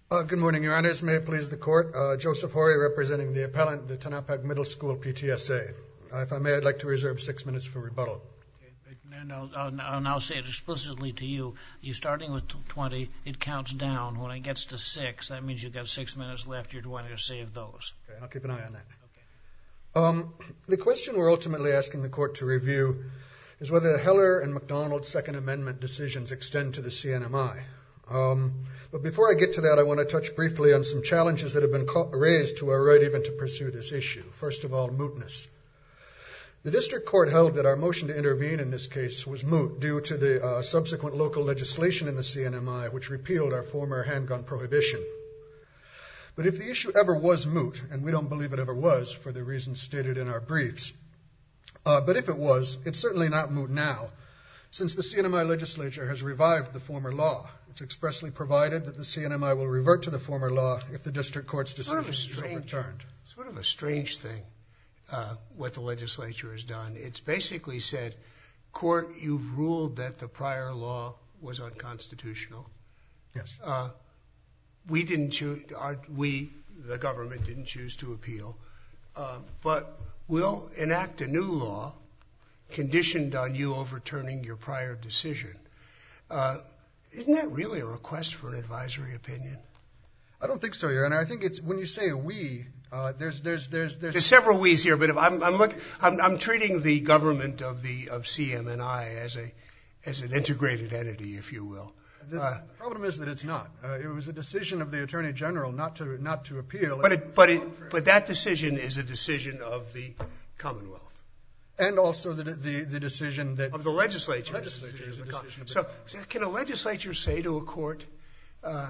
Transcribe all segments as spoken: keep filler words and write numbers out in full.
Uh, good morning, Your Honors. May it please the Court. Uh, Joseph Horry, representing the appellant, the Tonopah Middle School P T S A. Uh, if I may, I'd like to reserve six minutes for rebuttal. Okay. And I'll, I'll, I'll now say it explicitly to you. You're starting with twenty. It counts down. When it gets to six, that means you've got six minutes left. You're going to save those. Okay, I'll keep an eye on that. Okay. Um, the question we're ultimately asking the Court to review is whether the Heller and McDonald's Second Amendment decisions extend to the C N M I. Um, but before I get to that, I want to touch briefly on some challenges that have been co- raised to our right even to pursue this issue. First of all, mootness. The District Court held that our motion to intervene in this case was moot due to the uh, subsequent local legislation in the C N M I which repealed our former handgun prohibition. But if the issue ever was moot, and we don't believe it ever was for the reasons stated in our briefs, uh, but if it was, it's certainly not moot now, since the C N M I legislature has revived the former law. It's expressly provided that the C N M I will revert to the former law if the district court's decision is overturned. Sort of a strange thing, uh, what the legislature has done. It's basically said, Court, you've ruled that the prior law was unconstitutional. Yes. Uh, we didn't choose, our, we, the government, didn't choose to appeal, uh, but we'll enact a new law conditioned on you overturning your prior decision. Uh, isn't that really a request for an advisory opinion? I don't think so, Your Honor. I think it's when you say we, uh, there's there's there's there's there's several we's here, but if I'm I'm look I'm, I'm treating the government of the of C M N I as a as an integrated entity, if you will. The uh, problem is that it's not. Uh, it was a decision of the Attorney General not to not to appeal. But it, but it, but that decision is a decision of the Commonwealth. And also the the, the decision that of the legislature. The legislature is a decision of the so, so can a legislature say to a court, uh,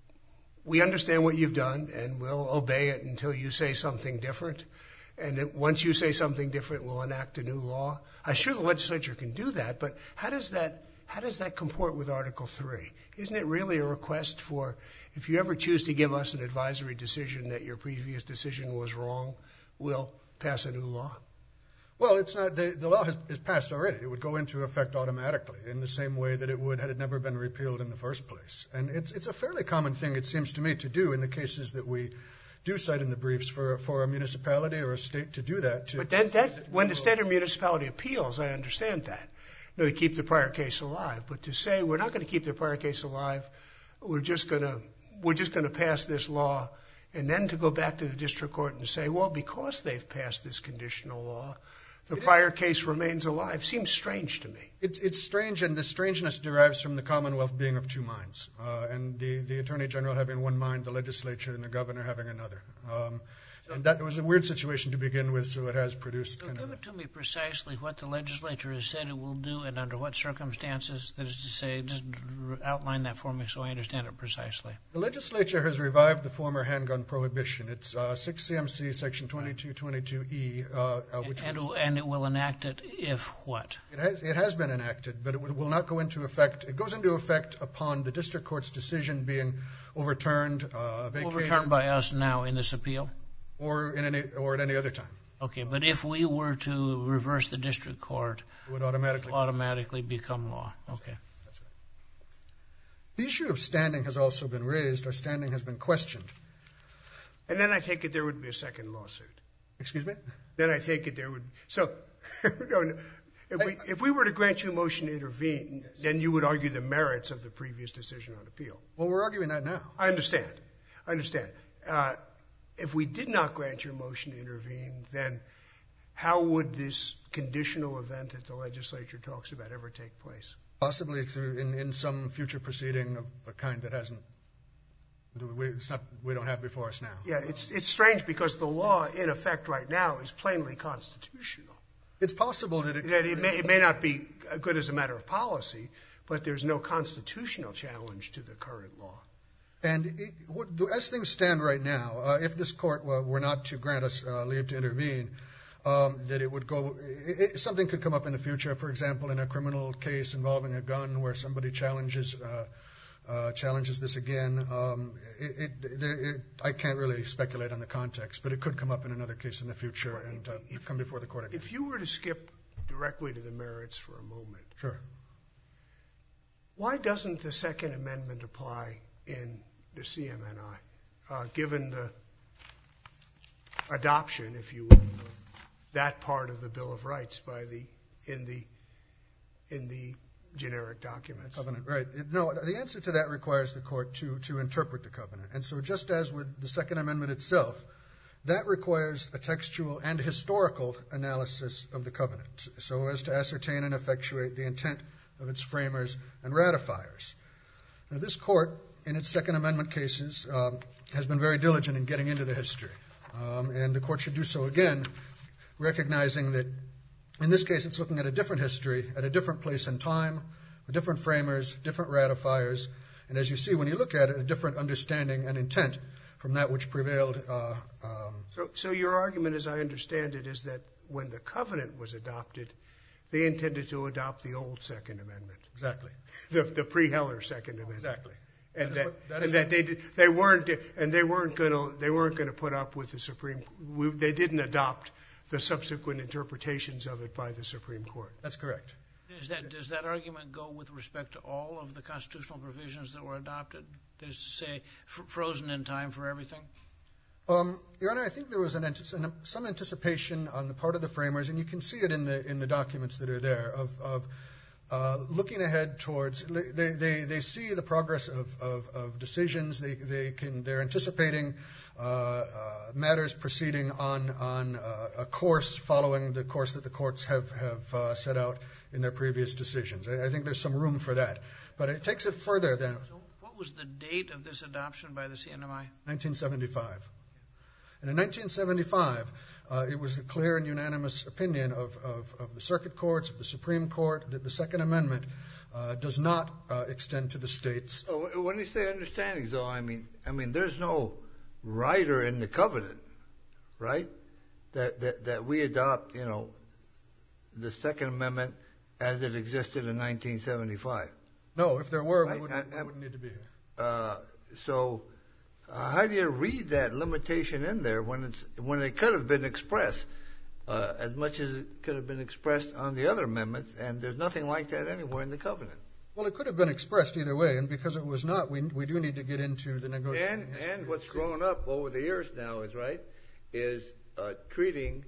we understand what you've done and we'll obey it until you say something different, and then once you say something different, we'll enact a new law? I'm sure the legislature can do that, but how does that how does that comport with Article three? Isn't it really a request for, if you ever choose to give us an advisory decision that your previous decision was wrong, we'll pass a new law? Well, it's not. The, the law has, is passed already. It would go into effect automatically in the same way that it would had it never been repealed in the first place. And it's it's a fairly common thing, it seems to me, to do in the cases that we do cite in the briefs for for a municipality or a state to do that. To, but then that when the state or municipality appeals, I understand that. You know, they keep the prior case alive. But to say we're not going to keep the prior case alive, we're just going to we're just going to pass this law, and then to go back to the district court and say, well, because they've passed this conditional law, the prior case remains alive, seems strange to me. It's, it's strange, and the strangeness derives from the Commonwealth being of two minds, uh, and the, the Attorney General having one mind, the legislature and the governor having another. Um, and that was a weird situation to begin with, so it has produced so kind give of... it to me precisely what the legislature has said it will do and under what circumstances. That is to say, just outline that for me so I understand it precisely. The legislature has revived the former handgun prohibition. It's uh, six C M C section twenty-two twenty-two E, uh, uh, which and, was, and it will enact it if what? It has, it has been enacted, but it will not go into effect. It goes into effect upon the district court's decision being overturned, uh, vacated. Overturned by us now in this appeal? Or in any, or at any other time. Okay, but if we were to reverse the district court, it would automatically, it would automatically become law. Okay. That's right. The issue of standing has also been raised. Our standing has been questioned. And then I take it there would be a second lawsuit. Excuse me? Then I take it there would. So, no, no. If we, if we were to grant you a motion to intervene, yes, then you would argue the merits of the previous decision on appeal. Well, we're arguing that now. I understand. I understand. Uh, If we did not grant your motion to intervene, then how would this conditional event that the legislature talks about ever take place? Possibly through in, in some future proceeding of a kind that hasn't, it's not, we don't have before us now. Yeah, it's it's strange because the law in effect right now is plainly constitutional. It's possible that it, that it may it may not be good as a matter of policy, but there's no constitutional challenge to the current law. And it, what, as things stand right now, uh, if this court uh, were not to grant us uh, leave to intervene, um, that it would go, it, it, something could come up in the future, for example, in a criminal case involving a gun where somebody challenges uh, uh, challenges this again. Um, it, it, it, I can't really speculate on the context, but it could come up in another case in the future and uh, if, come before the court again. If you were to skip directly to the merits for a moment. Sure. Why doesn't the Second Amendment apply in the C M N I, uh, given the adoption, if you will, of that part of the Bill of Rights by the in the in the generic documents. Covenant, right. It, no, the answer to that requires the court to, to interpret the covenant. And so just as with the Second Amendment itself, that requires a textual and historical analysis of the covenant so as to ascertain and effectuate the intent of its framers and ratifiers. Now, this court, in its Second Amendment cases, um, has been very diligent in getting into the history. Um, and the court should do so again, recognizing that in this case it's looking at a different history, at a different place and time, with different framers, different ratifiers, and as you see when you look at it, a different understanding and intent from that which prevailed. Uh, um, so, so your argument, as I understand it, is that when the covenant was adopted, they intended to adopt the old Second Amendment. Exactly. The, the pre-Heller Second Amendment. Exactly. And that, that, what, that and that they did, they weren't and they weren't going to they weren't going to put up with the Supreme. We, they didn't adopt the subsequent interpretations of it by the Supreme Court. That's correct. Is that, does that argument go with respect to all of the constitutional provisions that were adopted? There's to say f- frozen in time for everything? Um, Your Honor, I think there was an, an, some anticipation on the part of the framers, and you can see it in the in the documents that are there, of, of uh, looking ahead towards. They, they, they see the progress of, of, of decisions. They they can they're anticipating uh, uh, matters proceeding on on uh, a course following the course that the courts have have uh, set out in their previous decisions. I, I think there's some room for that, but it takes it further than. So what was the date of this adoption by the C N M I? nineteen seventy-five. And in nineteen seventy-five, uh, it was a clear and unanimous opinion of, of, of the circuit courts, of the Supreme Court, that the Second Amendment uh, does not uh, extend to the states. Oh, when you say understandings, though, I mean, I mean, there's no rider in the covenant, right? That that that we adopt, you know, the Second Amendment as it existed in nineteen seventy-five. No, if there were, right? we, wouldn't, I, I, we wouldn't need to be here. Uh, so. Uh, how do you read that limitation in there when it's when it could have been expressed uh, as much as it could have been expressed on the other amendments, and there's nothing like that anywhere in the covenant? Well, it could have been expressed either way, and because it was not, we we do need to get into the negotiation. And and what's grown up over the years now is right is uh, treating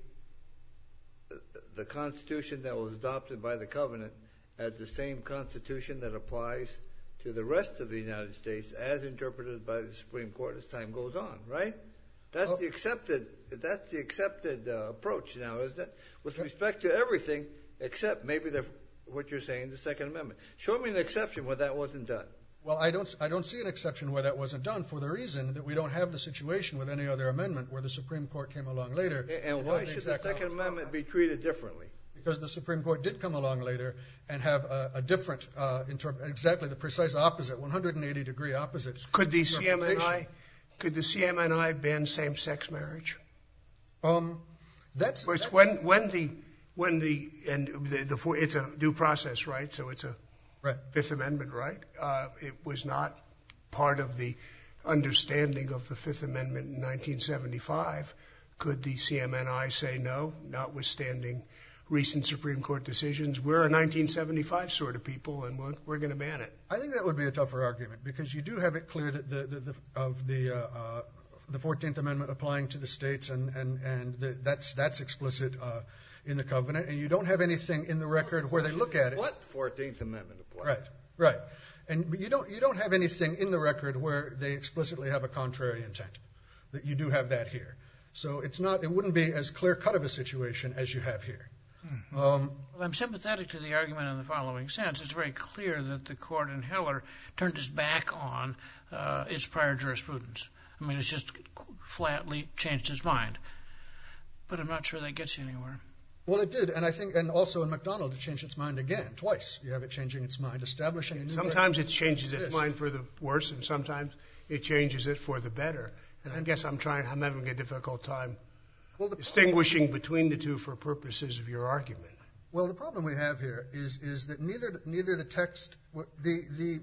the Constitution that was adopted by the covenant as the same Constitution that applies to the rest of the United States as interpreted by the Supreme Court as time goes on, right? That's oh. the accepted that's the accepted uh, approach now, isn't it? With respect to everything except maybe the, what you're saying, the Second Amendment. Show me an exception where that wasn't done. Well, I don't I don't see an exception where that wasn't done for the reason that we don't have the situation with any other amendment where the Supreme Court came along later. And, and why should the Second Amendment be treated differently? Because the Supreme Court did come along later and have a, a different, uh, inter- exactly the precise opposite, one hundred eighty degree opposite. Could the C M N I, could the C M N I ban same-sex marriage? Um, that's, it's that's when when the when the and the, the it's a due process right, so it's a right. Fifth Amendment right. Uh, it was not part of the understanding of the Fifth Amendment in nineteen seventy-five. Could the C M N I say no, notwithstanding recent Supreme Court decisions? We're a nineteen seventy-five sort of people, and we're, we're going to ban it. I think that would be a tougher argument because you do have it clear that the, the, the of the uh, uh, the fourteenth Amendment applying to the states, and and and the, that's that's explicit uh, in the covenant, and you don't have anything in the record where they look at it. What fourteenth Amendment applies? Right, right, and but you don't you don't have anything in the record where they explicitly have a contrary intent. That you do have that here, so it's not it wouldn't be as clear cut of a situation as you have here. Mm-hmm. Um, well, I'm sympathetic to the argument in the following sense. It's very clear that the court in Heller turned its back on uh, its prior jurisprudence. I mean, it's just flatly changed its mind. But I'm not sure that gets you anywhere. Well, it did, and I think, and also in McDonald, it changed its mind again, twice. You have it changing its mind, establishing a new. Sometimes it changes its mind for the worse, and sometimes it changes it for the better. And I guess I'm trying, I'm having a difficult time Well, the, distinguishing between the two for purposes of your argument. Well, the problem we have here is is that neither neither the text the the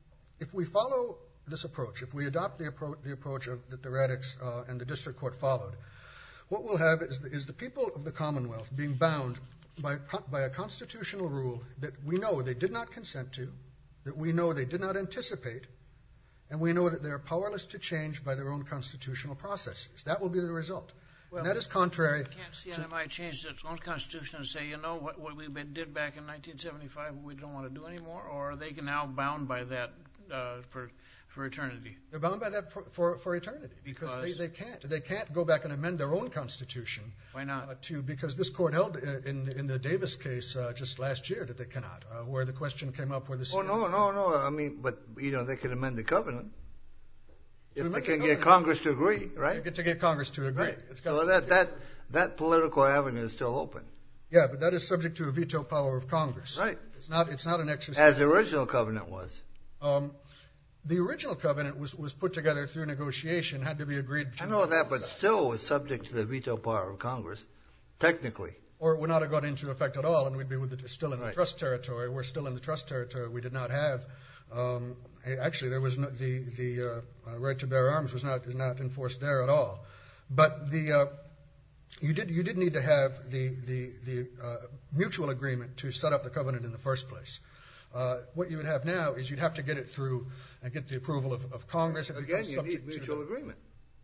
if we follow this approach, if we adopt the approach the approach of that the Radix uh, and the district court followed, what we'll have is the, is the people of the Commonwealth being bound by by a constitutional rule that we know they did not consent to, that we know they did not anticipate, and we know that they are powerless to change by their own constitutional processes. That will be the result. Well, and that is contrary. Can't C N M I change its own constitution and say, you know, what, what we did back in nineteen seventy-five, we don't want to do anymore, or are they now bound by that uh, for for eternity? They're bound by that for, for, for eternity because, because they, they can't they can't go back and amend their own constitution. Why not? Uh, to because this court held in in the Davis case uh, just last year that they cannot, uh, where the question came up where the. Oh no no no! I mean, but you know they can amend the covenant. If they can the get Congress to agree, right? They get to get Congress to agree. Right. It's got so that, that that political avenue is still open. Yeah, but that is subject to a veto power of Congress. Right. It's not. It's not an exercise. As the original covenant was. Um, the original covenant was, was put together through negotiation, had to be agreed. I know that, but still was subject to the veto power of Congress, technically. Or it would not have got into effect at all, and we'd be with the, still in right. the trust territory. We're still in the trust territory. We did not have. Um, actually, there was no, the the uh, uh, right to bear arms was not is not enforced there at all. But the uh, you did you did need to have the the the uh, mutual agreement to set up the covenant in the first place. Uh, what you would have now is you'd have to get it through and get the approval of, of Congress. It Again, you need mutual the, agreement.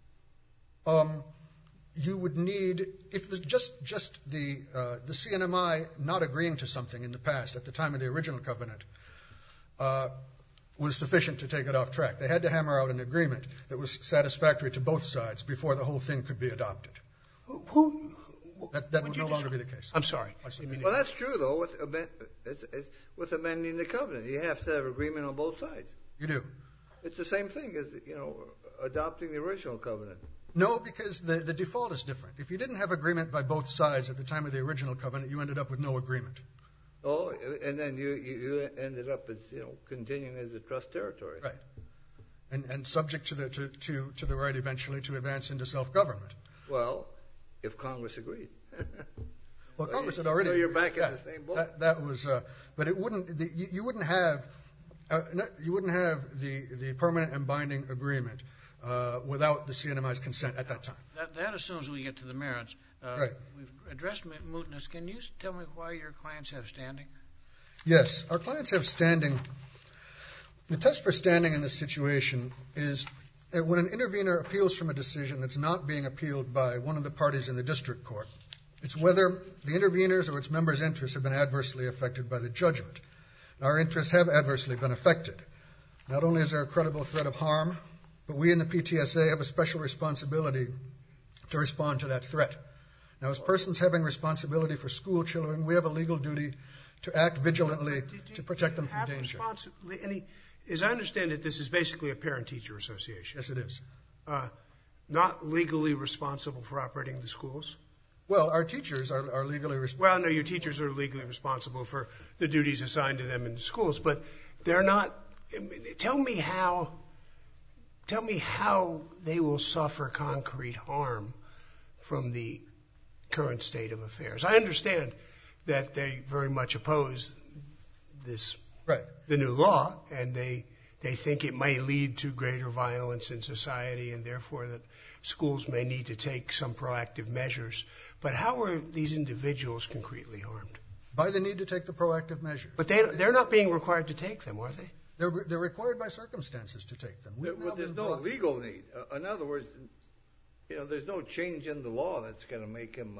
Um, you would need if the, just just the uh, the C N M I not agreeing to something in the past at the time of the original covenant. Uh, was sufficient to take it off track. They had to hammer out an agreement that was satisfactory to both sides before the whole thing could be adopted. Who? who that that would no longer be the case. I'm sorry. Well, that's true, though, with, it's, it's, with amending the covenant. You have to have agreement on both sides. You do. It's the same thing as, you know, adopting the original covenant. No, because the, the default is different. If you didn't have agreement by both sides at the time of the original covenant, you ended up with no agreement. Oh, and then you, you ended up as, you know, continuing as a trust territory. Right. And and subject to the to, to, to the right eventually to advance into self-government. Well, if Congress agreed. Well, so Congress had already. So you're back yeah, in the same boat. That, that was, uh, but it wouldn't. The, you, you wouldn't have, uh, you wouldn't have the the permanent and binding agreement uh, without the C N M I's consent at that time. That, that assumes we get to the merits. Uh, right. We've addressed mootness. Can you tell me why your clients have standing? Yes, our clients have standing. The test for standing in this situation is that when an intervener appeals from a decision that's not being appealed by one of the parties in the district court, it's whether the interveners or its members' interests have been adversely affected by the judgment. Our interests have adversely been affected. Not only is there a credible threat of harm, but we in the P T S A have a special responsibility to respond to that threat. Now, as persons having responsibility for school children, we have a legal duty to act vigilantly to protect them from danger. Any, as I understand it, this is basically a parent-teacher association. Yes, it is. Uh, not legally responsible for operating the schools? Well, our teachers are, are legally responsible. Well, no, your teachers are legally responsible for the duties assigned to them in the schools, but they're not. I mean, tell me how. Tell me how they will suffer concrete harm from the current state of affairs. I understand that they very much oppose this, right. the new law, and they they think it may lead to greater violence in society, and therefore that schools may need to take some proactive measures. But how are these individuals concretely harmed? By the need to take the proactive measures. But they, they're not being required to take them, are they? They're, they're required by circumstances to take them. There, well, there's no brought... legal need. Uh, in other words, you know, there's no change in the law that's going to make them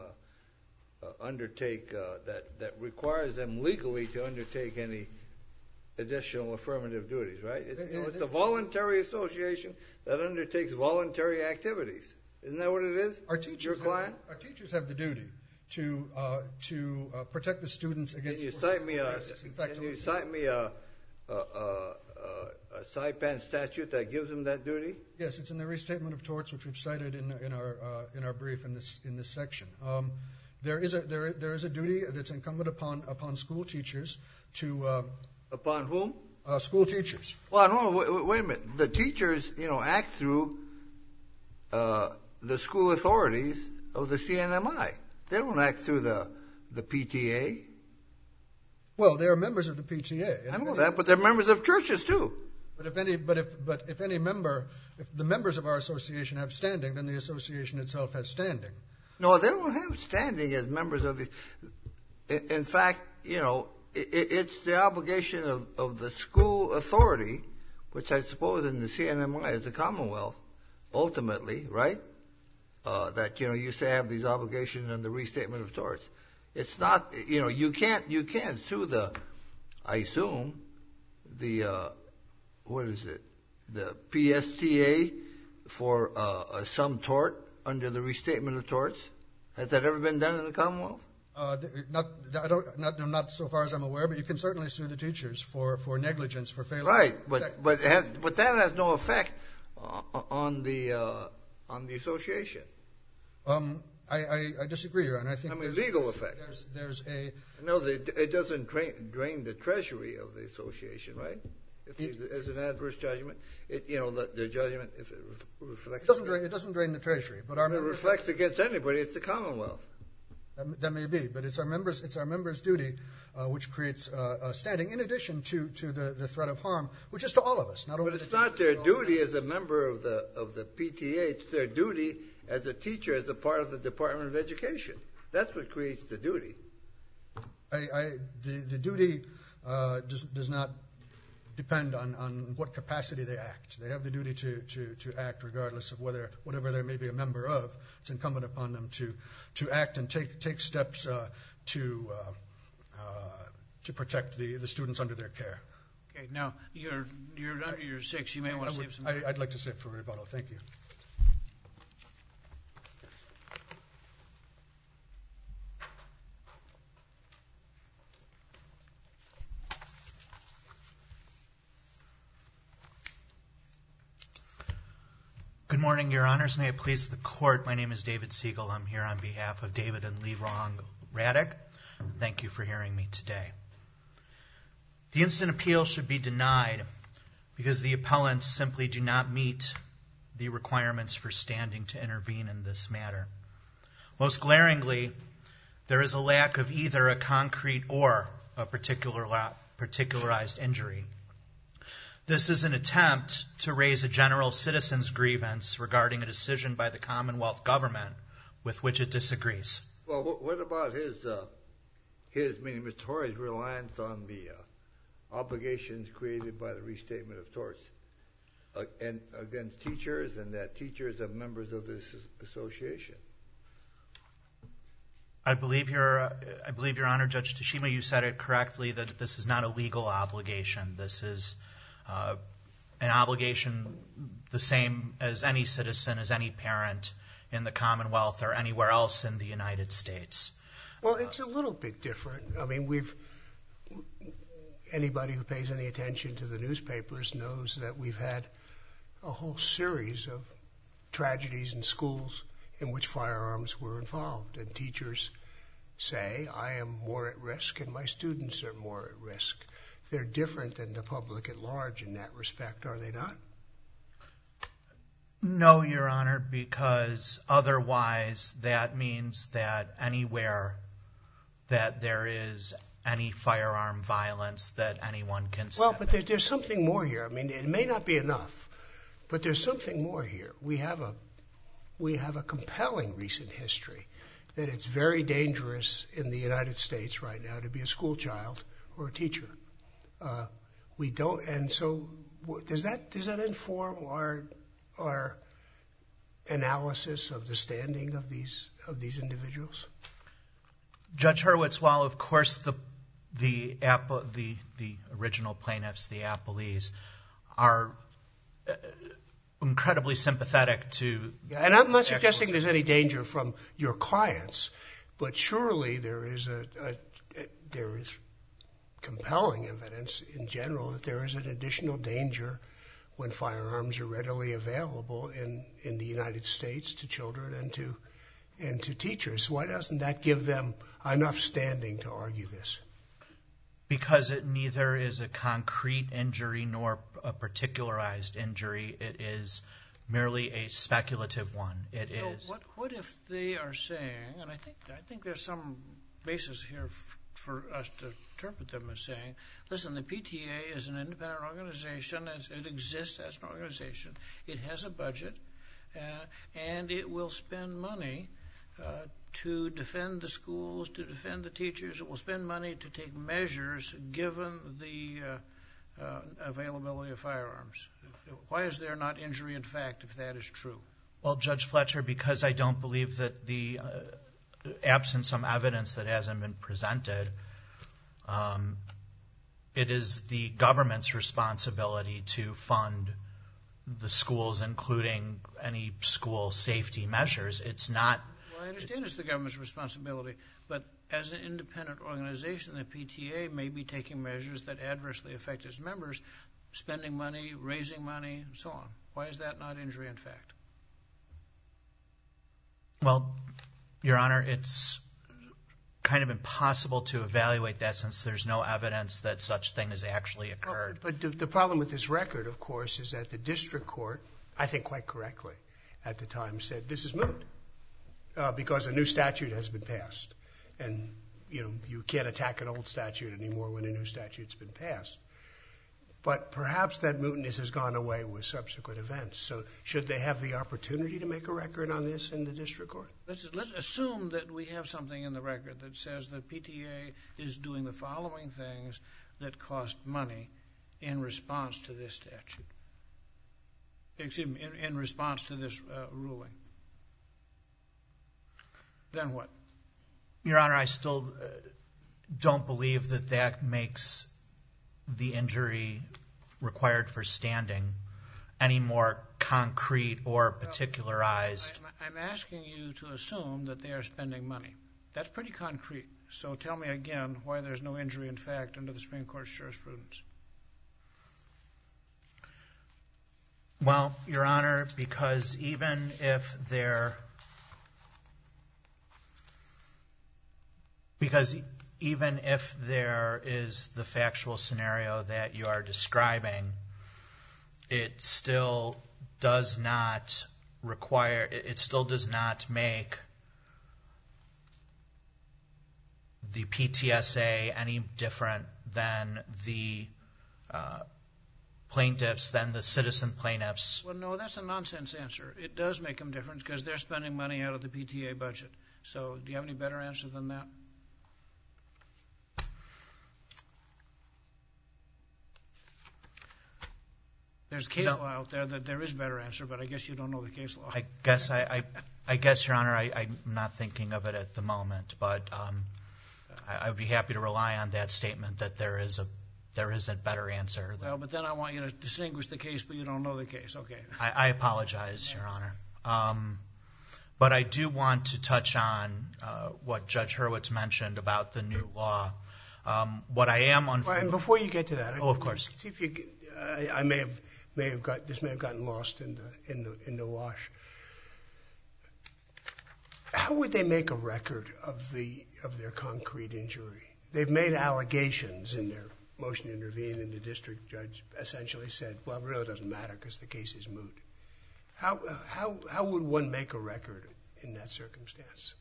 uh, uh, undertake uh, that that requires them legally to undertake any additional affirmative duties, right? It, you know, it's a voluntary association that undertakes voluntary activities. Isn't that what it is? Our teachers, Your client? Have, our teachers have the duty to uh, to uh, protect the students against. Can you cite me a? Can you cite me a? A, a, a Saipan statute that gives them that duty? Yes, it's in the Restatement of Torts, which we've cited in, in our uh, in our brief in this in this section. Um, there is a there there is a duty that's incumbent upon upon school teachers to. Uh, upon whom? Uh, school teachers. Well, no, wait, wait a minute. The teachers, you know, act through uh, the school authorities of the C N M I. They don't act through the the P T A. Well, they are members of the P T A. I know that, but they're members of churches too. But if any, but if, but if any member, if the members of our association have standing, then the association itself has standing. No, they don't have standing as members of the. In fact, you know, it, it's the obligation of, of the school authority, which I suppose in the C N M I is the Commonwealth, ultimately, right? Uh, that, you know, you say have these obligations in the restatement of torts. It's not, you know, you can't, you can't sue the, I assume, the, uh, what is it, the P S T A for uh, some tort under the restatement of torts. Has that ever been done in the Commonwealth? Uh, not, I don't, not, not so far as I'm aware, but you can certainly sue the teachers for, for negligence, for failure. Right, but but has, but that has no effect uh, on the uh, on the association. Um, I, I, I disagree, Your Honor. I think I mean, there's, legal effect. There's, there's a no. The, it doesn't drain, drain the treasury of the association, right? If it, as an adverse judgment, it you know the, the judgment if it reflects. It doesn't drain. It doesn't drain the treasury, but our if it members, reflects against anybody. It's the Commonwealth. That, that may be, but it's our members. It's our members' duty, uh, which creates uh, uh, standing. In addition to, to the, the threat of harm, which is to all of us, not only. But it's the not their teachers, duty as a member of the of the P T A. It's their duty as a teacher, as a part of the Department of Education. That's what creates the duty. I, I, the, the duty uh, does, does not depend on, on what capacity they act. They have the duty to, to, to act regardless of whether whatever they may be a member of. It's incumbent upon them to, to act and take take steps uh, to uh, uh, to protect the, the students under their care. Okay, now you're you're under your six. You may want to I save some. would, I, I'd like to save for rebuttal. Thank you. Good morning, Your Honors. May it please the Court, my name is David Siegel. I'm here on behalf of David and Lee Rong Raddick. Thank you for hearing me today. The instant appeal should be denied because the appellants simply do not meet the requirements for standing to intervene in this matter. Most glaringly, there is a lack of either a concrete or a particular, particularized injury. This is an attempt to raise a general citizen's grievance regarding a decision by the Commonwealth government with which it disagrees. Well, what about his, uh, his, meaning Mister Torres' reliance on the uh, obligations created by the restatement of torts uh, and against teachers, and that teachers are members of this association? I believe your, I believe Your Honor, Judge Tashima, you said it correctly that this is not a legal obligation. This is Uh, an obligation the same as any citizen, as any parent in the Commonwealth or anywhere else in the United States. Well, it's a little bit different. I mean, we've anybody who pays any attention to the newspapers knows that we've had a whole series of tragedies in schools in which firearms were involved, and teachers say, I am more at risk and my students are more at risk. They're different than the public at large in that respect, are they not? No, Your Honor, because otherwise that means that anywhere that there is any firearm violence that anyone can step Well, but there, there's something more here. I mean, it may not be enough, but there's something more here. We have a we have a compelling recent history that it's very dangerous in the United States right now to be a school child or a teacher. Uh, we don't, and so does that does that inform our our analysis of the standing of these of these individuals? Judge Hurwitz, while of course the the the the original plaintiffs, the appellees, are uh, incredibly sympathetic to. Yeah, and I'm not suggesting there's any danger from your clients, but surely there is a, a, a there is. compelling evidence in general that there is an additional danger when firearms are readily available in, in the United States to children and to and to teachers. Why doesn't that give them enough standing to argue this? Because it neither is a concrete injury nor a particularized injury. It is merely a speculative one. It so is. What, what if they are saying, and I think I think there's some basis here f- for us to interpret them as saying, listen, the P T A is an independent organization, as it exists as an organization, it has a budget, uh, and it will spend money uh, to defend the schools, to defend the teachers. It will spend money to take measures given the uh, uh, availability of firearms. Why is there not injury in fact if that is true? Well, Judge Fletcher, because I don't believe that the, uh, absent some evidence that hasn't been presented, um, it is the government's responsibility to fund the schools, including any school safety measures. It's not... Well, I understand it's the government's responsibility, but as an independent organization, the P T A may be taking measures that adversely affect its members, spending money, raising money, and so on. Why is that not injury in fact? Well, Your Honor, it's kind of impossible to evaluate that since there's no evidence that such thing has actually occurred. Well, but the, the problem with this record, of course, is that the district court, I think quite correctly at the time, said this is moot uh, because a new statute has been passed. And, you know, you can't attack an old statute anymore when a new statute's been passed. But perhaps that mootness has gone away with subsequent events. So should they have the opportunity to make a record on this in the district court? Let's, let's assume that we have something in the record that says the P T A is doing the following things that cost money in response to this statute. Excuse me, in, in response to this uh, ruling. Then what? Your Honor, I still uh, don't believe that that makes the injury required for standing any more concrete or particularized. Well, I'm asking you to assume that they are spending money. That's pretty concrete. So tell me again why there's no injury in fact under the Supreme Court's jurisprudence. Well, Your Honor, because even if they're because even if there is the factual scenario that you are describing, it still does not require, it still does not make the P T S A any different than the uh, plaintiffs, than the citizen plaintiffs. Well, no, that's a nonsense answer. It does make them different because they're spending money out of the P T A budget. So do you have any better answer than that? There's case no. law out there that there is a better answer, but I guess you don't know the case law. I guess, I, I, I guess, Your Honor, I, I'm not thinking of it at the moment, but um, I, I would be happy to rely on that statement that there is a there is a better answer. Well, but then I want you to distinguish the case, but you don't know the case. Okay. I, I apologize, Your Honor. Um, but I do want to touch on uh, what Judge Hurwitz mentioned about the new law. Um, what I am unfamiliar. Well, and before you get to that, oh, of course. See if you. I, I may have. May have got this may have gotten lost in the in the in the wash. How would they make a record of the of their concrete injury? They've made allegations in their motion to intervene, and the district judge essentially said, "Well, it really doesn't matter because the case is moot." How how how would one make a record in that circumstance?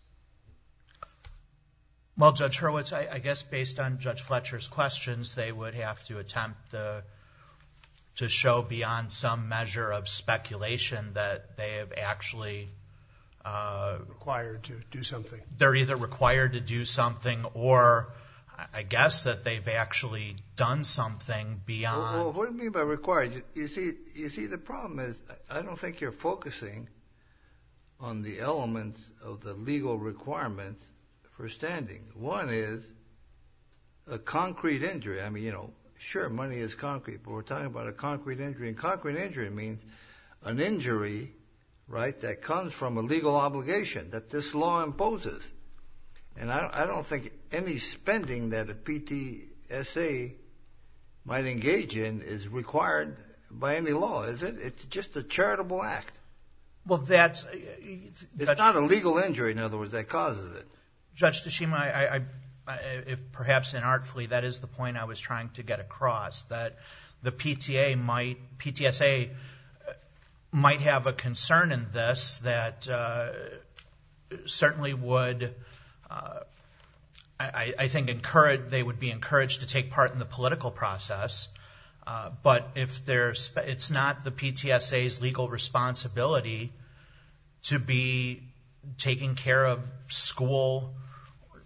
Well, Judge Hurwitz, I, I guess based on Judge Fletcher's questions, they would have to attempt the. to show beyond some measure of speculation that they have actually uh, required to do something. They're either required to do something, or I guess that they've actually done something beyond. Well, well, what do you mean by required? You, you see, you see, the problem is I don't think you're focusing on the elements of the legal requirements for standing. One is a concrete injury. I mean, you know. Sure, money is concrete, but we're talking about a concrete injury. And concrete injury means an injury, right, that comes from a legal obligation that this law imposes. And I, I don't think any spending that a P T S A might engage in is required by any law, is it? It's just a charitable act. Well, that's... Uh, it's Judge, not a legal injury, in other words, that causes it. Judge Tashima, I... I if perhaps inartfully, that is the point I was trying to get across, that the P T A might, P T S A might have a concern in this that uh, certainly would, uh, I, I think, encourage, they would be encouraged to take part in the political process. Uh, but if there's, it's not the P T S A's legal responsibility to be taking care of school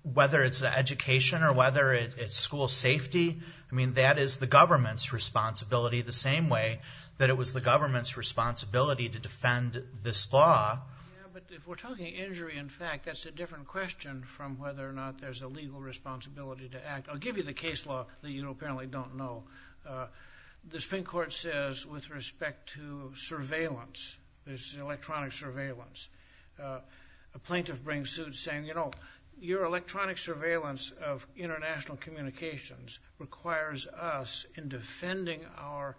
whether it's education or whether it, it's school safety, I mean, that is the government's responsibility, the same way that it was the government's responsibility to defend this law. Yeah, but if we're talking injury in fact, that's a different question from whether or not there's a legal responsibility to act. I'll give you the case law that you apparently don't know. Uh, the Supreme Court says with respect to surveillance, this electronic surveillance, uh, a plaintiff brings suit saying, you know, your electronic surveillance of international communications requires us, in defending our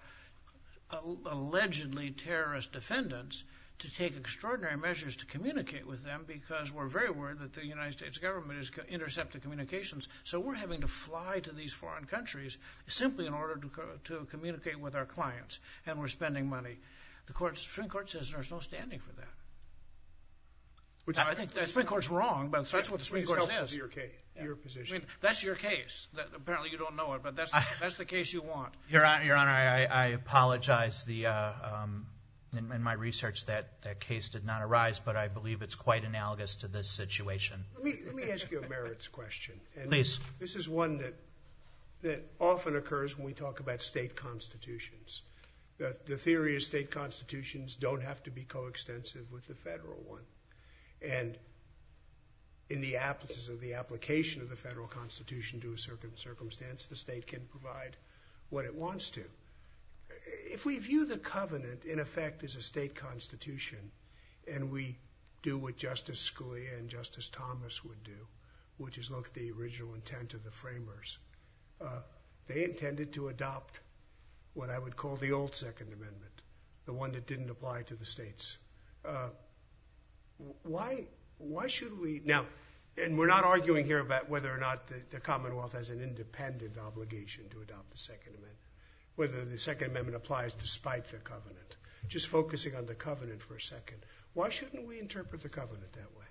allegedly terrorist defendants, to take extraordinary measures to communicate with them because we're very worried that the United States government is going to intercept the communications. So we're having to fly to these foreign countries simply in order to, co- to communicate with our clients, and we're spending money. The court, Supreme Court says there's no standing for that. Which I think the Supreme Court's wrong, but that's what the Supreme Court says. Your case, yeah. Your position. I mean, that's your case. That, apparently you don't know it, but that's I, that's the case you want. Your Honor, Your Honor I, I apologize. The uh, um, in, in my research, that, that case did not arise, but I believe it's quite analogous to this situation. Let me let me ask you a merits question. And Please. This is one that that often occurs when we talk about state constitutions. The, the theory is state constitutions don't have to be coextensive with the federal one. And in the absence of the application of the federal constitution to a certain circumstance, the state can provide what it wants to. If we view the covenant, in effect, as a state constitution, and we do what Justice Scalia and Justice Thomas would do, which is look at the original intent of the framers, uh, they intended to adopt what I would call the old Second Amendment, the one that didn't apply to the states. Uh, Why why should we now? And we're not arguing here about whether or not the, the Commonwealth has an independent obligation to adopt the Second Amendment, whether the Second Amendment applies despite the covenant. Just focusing on the covenant for a second. Why shouldn't we interpret the covenant that way?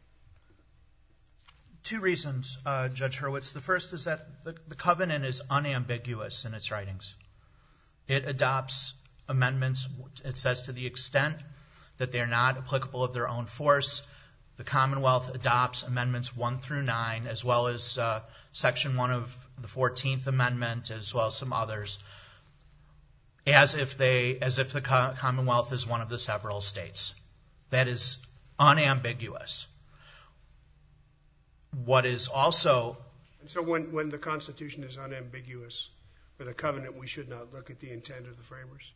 Two reasons, uh, Judge Hurwitz. The first is that the, the covenant is unambiguous in its writings. It adopts amendments, it says, to the extent that they are not applicable of their own force. The Commonwealth adopts amendments one through nine, as well as uh, Section one of the fourteenth Amendment, as well as some others, as if they, as if the co- Commonwealth is one of the several states. That is unambiguous. What is also... And so when, when the Constitution is unambiguous, for the covenant, we should not look at the intent of the framers?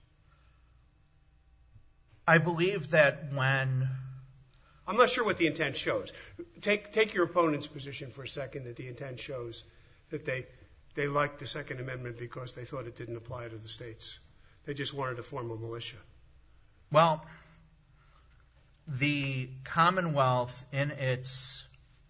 I believe that when... I'm not sure what the intent shows. Take take your opponent's position for a second, that the intent shows that they they liked the Second Amendment because they thought it didn't apply to the states. They just wanted to form a militia. Well, the Commonwealth, in its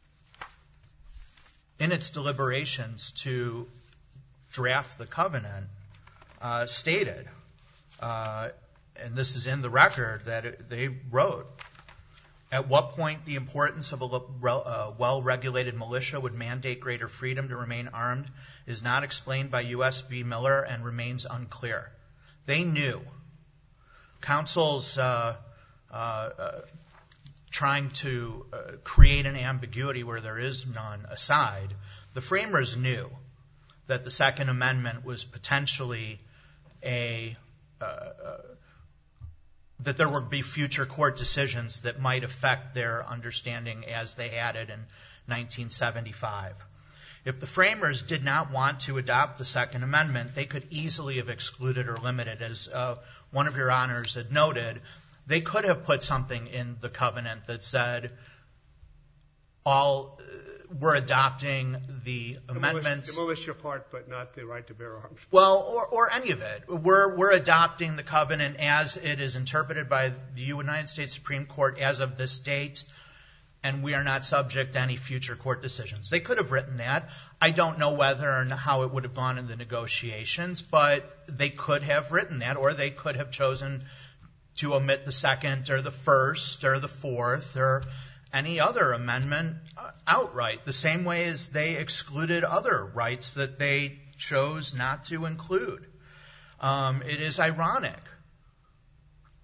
in its deliberations to draft the covenant, uh, stated, uh, and this is in the record, that it, they wrote, at what point the importance of a uh, well-regulated militia would mandate greater freedom to remain armed is not explained by U S v. Miller and remains unclear. They knew. Counsel's uh, uh, uh, trying to uh, create an ambiguity where there is none aside. The framers knew that the Second Amendment was potentially a... Uh, uh, that there would be future court decisions that might affect their understanding as they had it in nineteen seventy-five. If the framers did not want to adopt the Second Amendment, they could easily have excluded or limited. As uh, one of your honors had noted, they could have put something in the covenant that said, all... Uh, we're adopting the, the amendments. The militia part, but not the right to bear arms. Well, or, or any of it. We're we're adopting the covenant as it is interpreted by the United States Supreme Court as of this date, and we are not subject to any future court decisions. They could have written that. I don't know whether and how it would have gone in the negotiations, but they could have written that, or they could have chosen to omit the second or the first or the fourth or any other amendment outright, the same way as they excluded other rights that they chose not to include. Um, it is ironic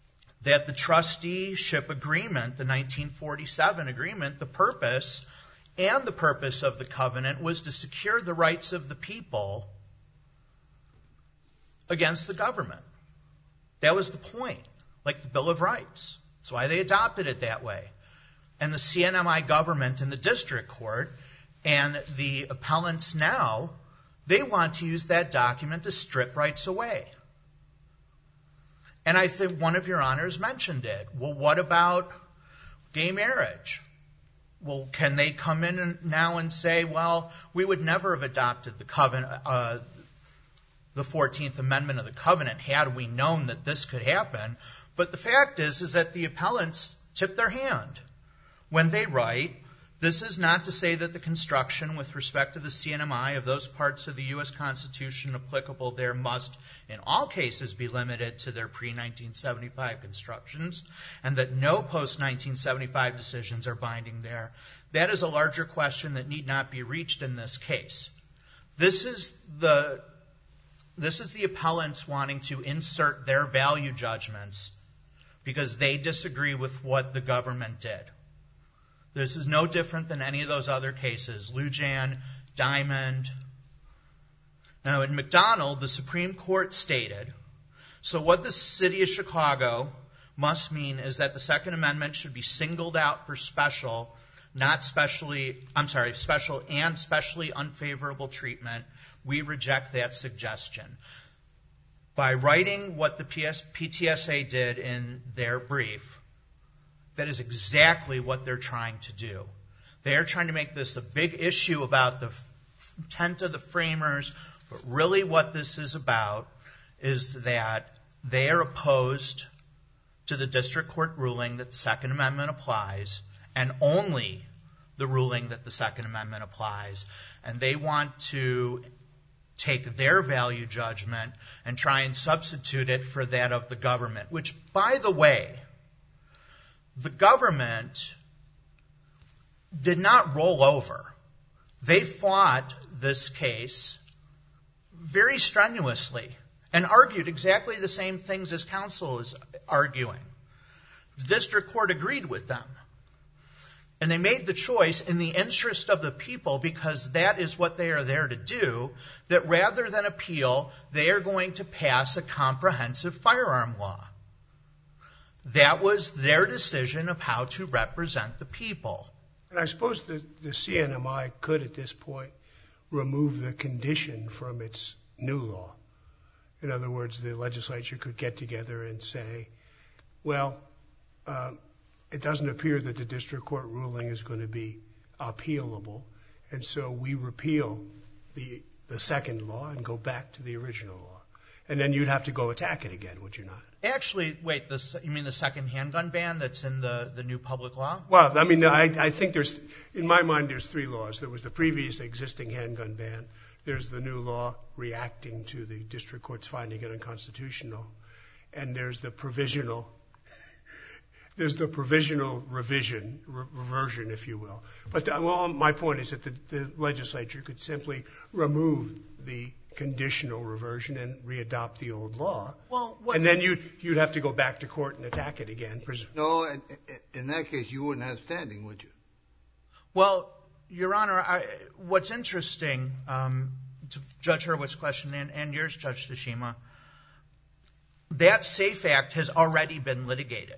that the trusteeship agreement, the nineteen forty-seven agreement, the purpose and the purpose of the covenant was to secure the rights of the people against the government. That was the point, like the Bill of Rights. That's why they adopted it that way. And the C N M I government and the district court and the appellants now, they want to use that document to strip rights away. And I think one of your honors mentioned it. Well, what about gay marriage? Well, can they come in now and say, well, we would never have adopted the covenant, uh, the fourteenth Amendment of the Covenant had we known that this could happen. But the fact is, is that the appellants tip their hand when they write, this is not to say that the construction with respect to the C N M I of those parts of the U S Constitution applicable there must in all cases be limited to their pre nineteen seventy-five constructions, and that no post nineteen seventy-five decisions are binding there. That is a larger question that need not be reached in this case. This is the This is the appellants wanting to insert their value judgments because they disagree with what the government did. This is no different than any of those other cases, Lujan, Diamond. Now, in McDonald, the Supreme Court stated, so what the city of Chicago must mean is that the Second Amendment should be singled out for special, not specially, I'm sorry, special and specially unfavorable treatment. We reject that suggestion. By writing what the P T S A did in their brief, that is exactly what they're trying to do. They're trying to make this a big issue about the intent of the framers, but really what this is about is that they are opposed to the district court ruling that the Second Amendment applies, and only the ruling that the Second Amendment applies. And they want to take their value judgment and try and substitute it for that of the government, which, by the way, the government did not roll over. They fought this case very strenuously and argued exactly the same things as counsel is arguing. The district court agreed with them. And they made the choice in the interest of the people, because that is what they are there to do, that rather than appeal, they are going to pass a comprehensive firearm law. That was their decision of how to represent the people. And I suppose the, the C N M I could, at this point, remove the condition from its new law. In other words, the legislature could get together and say, well, uh, it doesn't appear that the district court ruling is going to be appealable, and so we repeal the the second law and go back to the original law. And then you'd have to go attack it again, would you not? Actually, wait, this, you mean the second handgun ban that's in the, the new public law? Well, I mean, I, I think there's, in my mind, there's three laws. There was the previous existing handgun ban. There's the new law reacting to the district court's finding it unconstitutional. And there's the provisional, there's the provisional revision, re- reversion, if you will. But the, well, my point is that the, the legislature could simply remove the conditional reversion and readopt the old law. Well, what and then you'd, you'd have to go back to court and attack it again. No, in, in that case, you wouldn't have standing, would you? Well, Your Honor, I, what's interesting, um, to Judge Hurwitz's question and, and yours, Judge Tashima, that SAFE Act has already been litigated.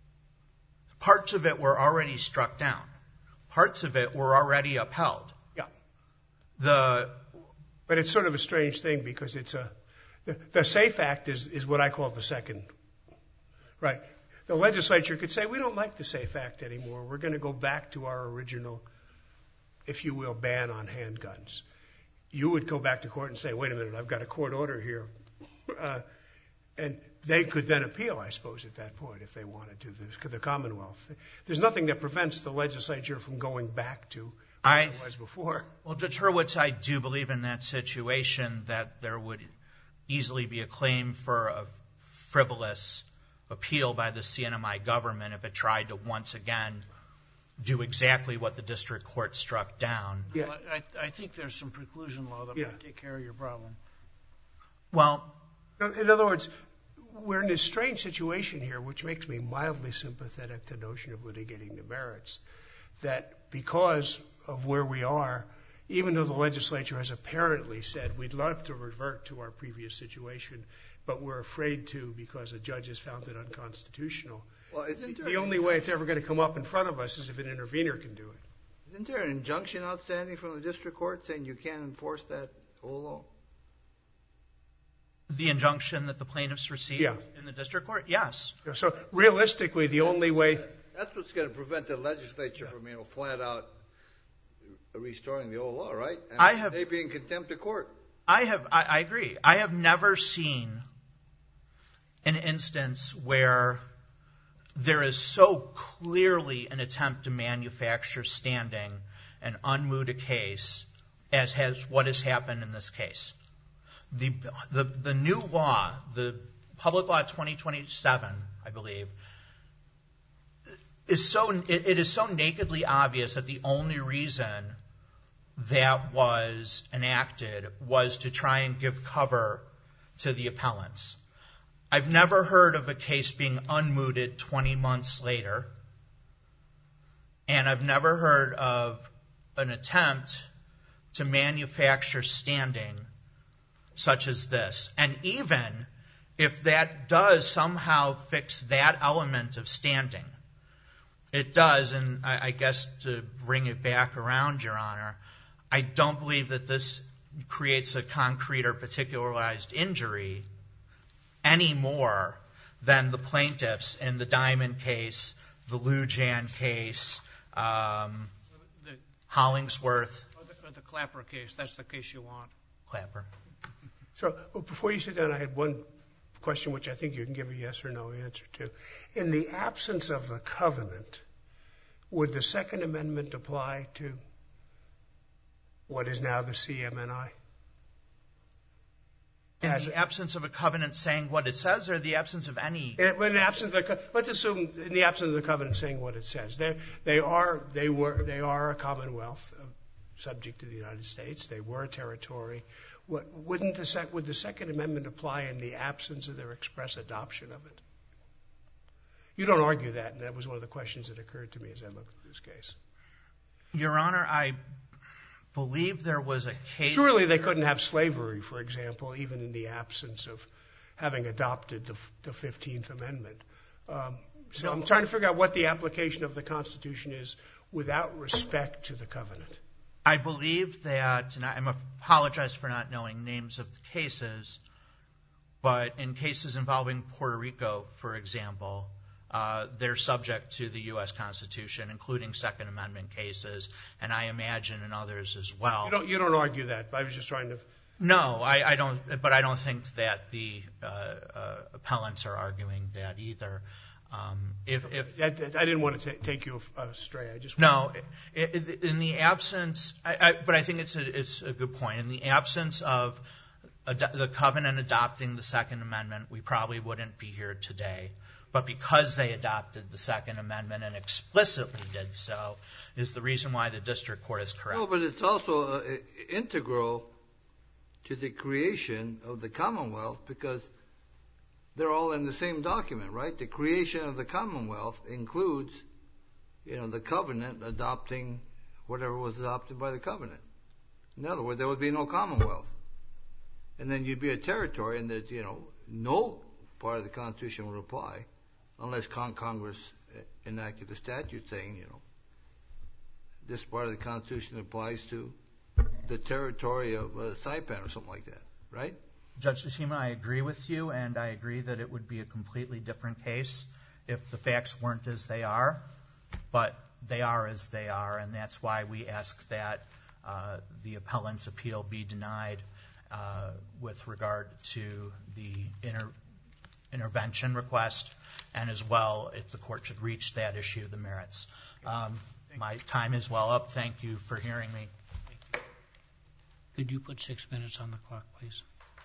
Parts of it were already struck down. Parts of it were already upheld. Yeah. The But it's sort of a strange thing, because it's a the, the SAFE Act is, is what I call the second. Right. The legislature could say, we don't like the SAFE Act anymore. We're going to go back to our original, if you will, ban on handguns. You would go back to court and say, wait a minute, I've got a court order here. Uh, and they could then appeal, I suppose, at that point, if they wanted to, the, the Commonwealth. There's nothing that prevents the legislature from going back to what I, it was before. Well, Judge Hurwitz, I do believe in that situation that there would easily be a claim for a frivolous appeal by the C N M I government if it tried to once again do exactly what the district court struck down. Yeah. Well, I, I think there's some preclusion law that Yeah. might take care of your problem. Well, In other words, we're in this strange situation here, which makes me mildly sympathetic to the notion of litigating the merits. that because of where we are, even though the legislature has apparently said we'd love to revert to our previous situation, but we're afraid to because a judge has found it unconstitutional, Well, isn't there the only way it's ever going to come up in front of us is if an intervener can do it. Isn't there an injunction outstanding from the district court saying you can't enforce that whole law? The injunction that the plaintiffs received Yeah. in the district court? Yes. So realistically, the only way... That's what's going to prevent the legislature from, you know, flat out restoring the old law, right? And I have- they be in contempt of court. I have, I, I agree. I have never seen an instance where there is so clearly an attempt to manufacture standing and unmoot a case as has what has happened in this case. The, the, the new law, the Public Law twenty twenty-seven, I believe, is so, it, it is so nakedly obvious that the only reason that was enacted was to try and give cover to the appellants. I've never heard of a case being unmooted twenty months later, and I've never heard of an attempt to manufacture standing such as this. And even if that does somehow fix that element of standing, it does, and I, I guess to bring it back around, Your Honor, I don't believe that this creates a concrete or particularized injury any more than the plaintiffs in the Diamond case, the Lujan case, um, The, Hollingsworth. or the, or the Clapper case, that's the case you want. Clapper. So well, before you sit down, I had one question which I think you can give a yes or no answer to. In the absence of the covenant, would the Second Amendment apply to what is now the C M N I? In As- the absence of a covenant saying what it says, or the absence of any? In, in the absence of the, co- let's assume in the absence of the covenant saying what it says. They they are they were they are a commonwealth uh, subject to the United States. They were a territory. What, wouldn't the sec, would the Second Amendment apply in the absence of their express adoption of it? You don't argue that, and that was one of the questions that occurred to me as I looked at this case. Your Honor, I believe there was a case. Surely they couldn't have slavery, for example, even in the absence of having adopted the, the fifteenth Amendment. Um, so No. I'm trying to figure out what the application of the Constitution is without respect to the covenant. I believe that, and I apologize for not knowing names of the cases, but in cases involving Puerto Rico, for example, uh, they're subject to the U S Constitution, including Second Amendment cases, and I imagine in others as well. You don't, you don't argue that, but I was just trying to... No, I, I don't, but I don't think that the uh, uh, appellants are arguing that either. Um, if, if I, I didn't want to ta take you astray. I just No, i- i- in the absence, I, I, but I think it's a, it's a good point. In the absence of ad- the covenant adopting the Second Amendment, we probably wouldn't be here today. But because they adopted the Second Amendment and explicitly did so, is the reason why the district court is correct. No, but it's also uh, integral to the creation of the Commonwealth because they're all in the same document, right? The creation of the Commonwealth includes, you know, the covenant adopting whatever was adopted by the covenant. In other words, there would be no Commonwealth. And then you'd be a territory and that, you know, no part of the Constitution would apply unless con- Congress enacted a statute saying, you know, this part of the Constitution applies to the territory of uh, Saipan or something like that, right? Judge Tsushima, I agree with you, and I agree that it would be a completely different case if the facts weren't as they are, but they are as they are, and that's why we ask that uh, the appellant's appeal be denied uh, with regard to the inter- intervention request, and as well, if the court should reach that issue, the merits. Um, my time is well up. Thank you for hearing me. Could you put six minutes on the clock, please?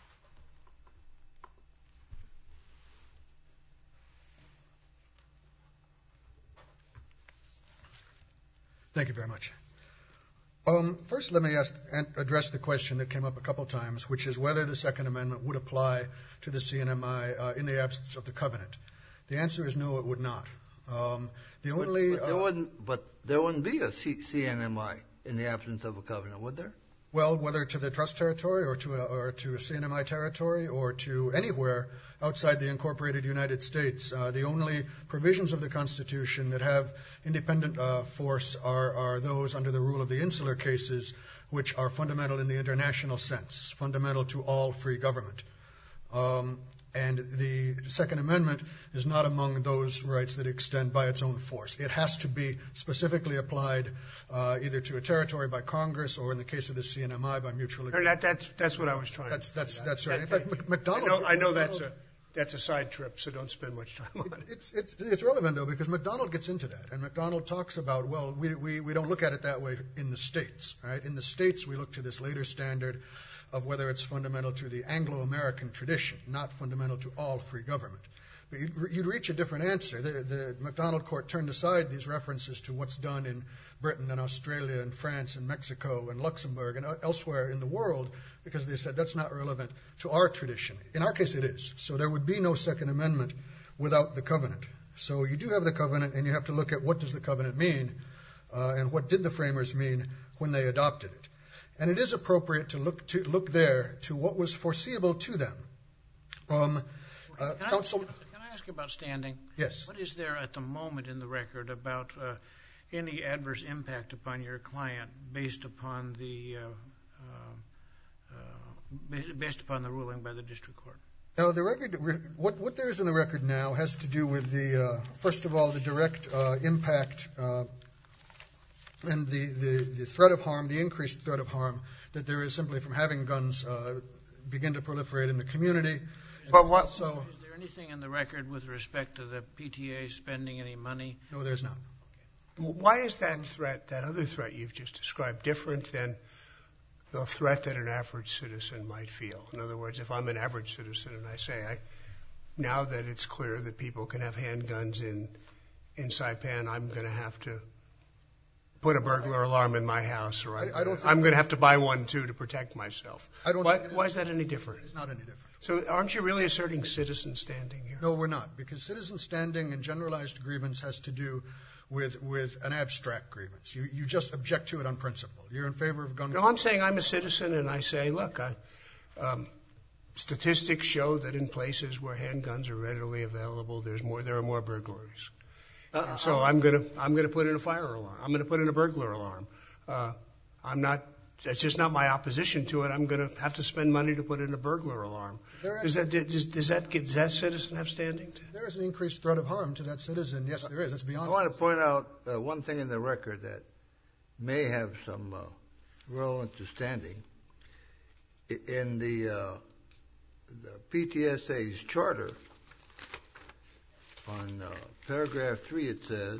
Thank you very much. Um, first, let me ask, address the question that came up a couple times, which is whether the Second Amendment would apply to the C N M I uh, in the absence of the covenant. The answer is no, it would not. Um, the only, but, but, there uh, wouldn't, but there wouldn't be a C- CNMI in the absence of a covenant, would there? Well, whether to the trust territory or to a, or to a C N M I territory or to anywhere outside the incorporated United States, uh, the only provisions of the Constitution that have independent uh, force are, are those under the rule of the insular cases, which are fundamental in the international sense, fundamental to all free government. Um, and the Second Amendment is not among those rights that extend by its own force. It has to be specifically applied uh, either to a territory by Congress or, in the case of the C N M I, by mutual agreement. That, that's, that's what I was trying That's, to that's, that, that's right. that, In fact, that, McDonald... I know, I know McDonald, that's, a, that's a side trip, so don't spend much time on it. It's, it's, it's relevant, though, because McDonald gets into that. And McDonald talks about, well, we, we, we don't look at it that way in the States. Right? In the States, we look to this later standard of whether it's fundamental to the Anglo-American tradition, not fundamental to all free government. But you'd, you'd reach a different answer. The, the McDonald court turned aside these references to what's done in Britain and Australia and France and Mexico and Luxembourg and elsewhere in the world because they said that's not relevant to our tradition. In our case, it is. So there would be no Second Amendment without the covenant. So you do have the covenant, and you have to look at what does the covenant mean uh, and what did the framers mean when they adopted it. And it is appropriate to look to look there to what was foreseeable to them. Um, uh, can, I, counsel, can I ask about standing? Yes. What is there at the moment in the record about uh, any adverse impact upon your client based upon the uh, uh, uh, based upon the ruling by the district court? Now, the record, what, what there is in the record now has to do with the, uh, first of all, the direct uh, impact uh, and the, the, the threat of harm, the increased threat of harm that there is simply from having guns uh, begin to proliferate in the community. But what, so, is there anything in the record with respect to the P T A spending any money? No, there's not. Why is that threat, that other threat you've just described, different than the threat that an average citizen might feel? In other words, if I'm an average citizen and I say, I, now that it's clear that people can have handguns in, in Saipan, I'm going to have to put a burglar alarm in my house, or I'm, I'm going to have to buy one, too, to protect myself. I don't why, think why is that any different? It's not any different. So aren't you really asserting citizen standing here? No, we're not, because citizen standing and generalized grievance has to do with with an abstract grievance. You you just object to it on principle. You're in favor of gun. No, I'm saying I'm a citizen, and I say, look, I, um, statistics show that in places where handguns are readily available, there's more. There are more burglaries. Uh, so I'm gonna I'm gonna put in a fire alarm. I'm gonna put in a burglar alarm. Uh, I'm not. That's just not my opposition to it. I'm going to have to spend money to put in a burglar alarm. Does that, does, does that get, does that citizen have standing to? There is an increased threat of harm to that citizen. Yes, there is. Let's be honest. I want to point out uh, one thing in the record that may have some uh, relevance to standing. In the, uh, the P T S A's charter, on uh, paragraph three, it says,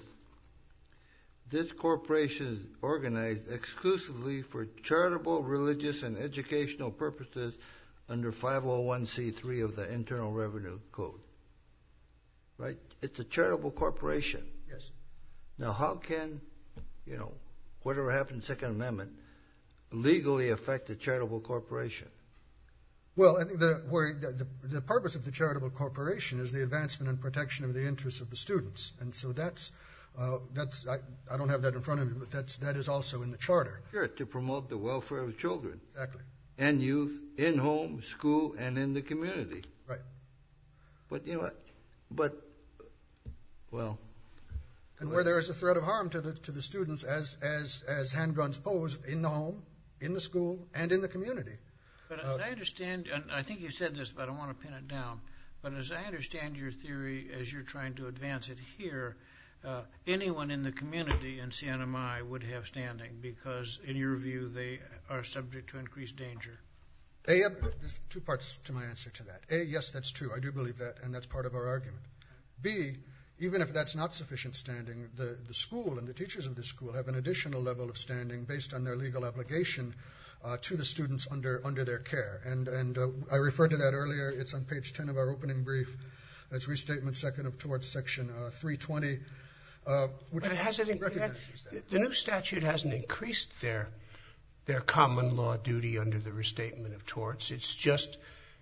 this corporation is organized exclusively for charitable, religious, and educational purposes under five oh one c three of the Internal Revenue Code. Right? It's a charitable corporation. Yes. Now, how can, you know, whatever happened in the Second Amendment legally affect a charitable corporation? Well, I think the, where the, the purpose of the charitable corporation is the advancement and protection of the interests of the students. And so that's... Uh, that's I, I don't have that in front of me, but that's that is also in the charter. Sure, to promote the welfare of children. Exactly. And youth in home, school, and in the community. Right. But you know what? But well. And where there is a threat of harm to the to the students, as as as handguns pose in the home, in the school, and in the community. But as uh, I understand, and I think you said this, but I don't want to pin it down. But as I understand your theory, as you're trying to advance it here. Uh, anyone in the community in C N M I would have standing because, in your view, they are subject to increased danger. A, there's two parts to my answer to that. A, yes, that's true. I do believe that, and that's part of our argument. B, even if that's not sufficient standing, the, the school and the teachers of the school have an additional level of standing based on their legal obligation uh, to the students under under their care. And, and uh, I referred to that earlier. It's on page ten of our opening brief. It's restatement second of towards section uh, three twenty. Uh, which but it hasn't recognizes that. The new statute hasn't increased their their common law duty under the restatement of torts. It's just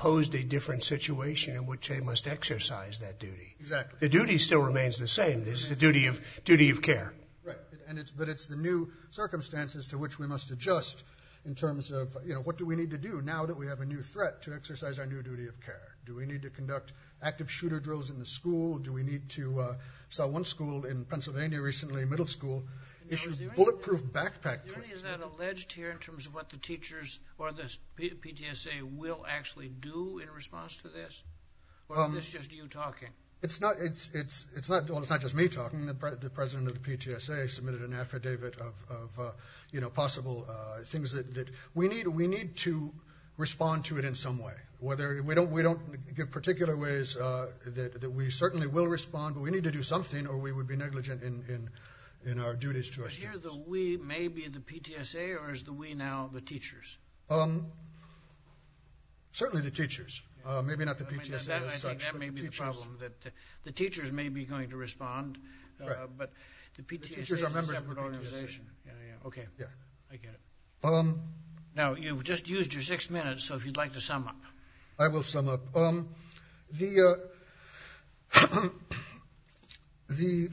posed a different situation in which they must exercise that duty. Exactly. The duty still remains the same. This is the duty of duty of care. Right. And it's but it's the new circumstances to which we must adjust in terms of, you know, what do we need to do now that we have a new threat to exercise our new duty of care? Do we need to conduct active shooter drills in the school? Do we need to, uh, saw one school in Pennsylvania recently, middle school, issue bulletproof backpack Is there any plates. of that alleged here in terms of what the teachers or the P T S A will actually do in response to this? Or Um, is this just you talking? It's not. It's it's it's not. Well, it's not just me talking. The, pre- the president of the P T S A submitted an affidavit of, of uh, you know, possible uh, things that, that we need. We need to respond to it in some way. Whether we don't we don't give particular ways uh, that that we certainly will respond, but we need to do something, or we would be negligent in in, in our duties to our But here students. the we may be the P T S A, or is the we now the teachers? Um, certainly the teachers. Uh, maybe not the I mean, P T S A that, as I such, think that but may the be the teachers. problem, that the, the teachers may be going to respond, uh, Right. but the P T S A teachers is are a members of the separate P T S A. organization. Yeah, yeah, okay. Yeah. I get it. Um, Now, you've just used your six minutes, so if you'd like to sum up. I will sum up. Um, the uh, the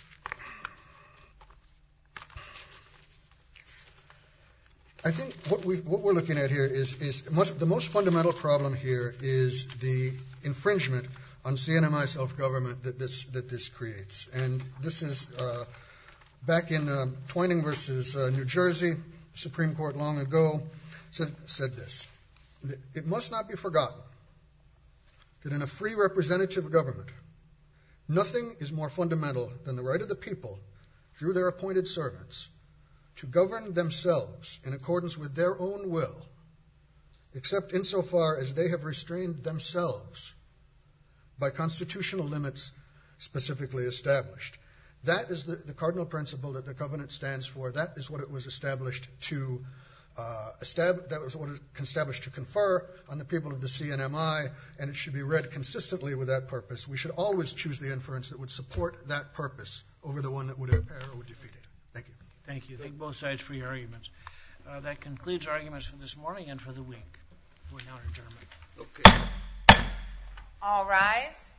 I think what we what we're looking at here is is most, the most fundamental problem here is the infringement on C N M I self-government that this that this creates, and this is uh, back in uh, Twining versus uh, New Jersey, Supreme Court long ago said said this. It must not be forgotten that in a free representative government, nothing is more fundamental than the right of the people, through their appointed servants, to govern themselves in accordance with their own will, except insofar as they have restrained themselves by constitutional limits specifically established. That is the, the cardinal principle that the covenant stands for. That is what it was established to uh, establish. That was what it was established to confer on the people of the C N M I, and it should be read consistently with that purpose. We should always choose the inference that would support that purpose over the one that would impair or would defeat it. Thank you. Thank you. Thank both sides for your arguments. Uh, that concludes arguments for this morning and for the week. We're now in adjournment. Okay. All rise.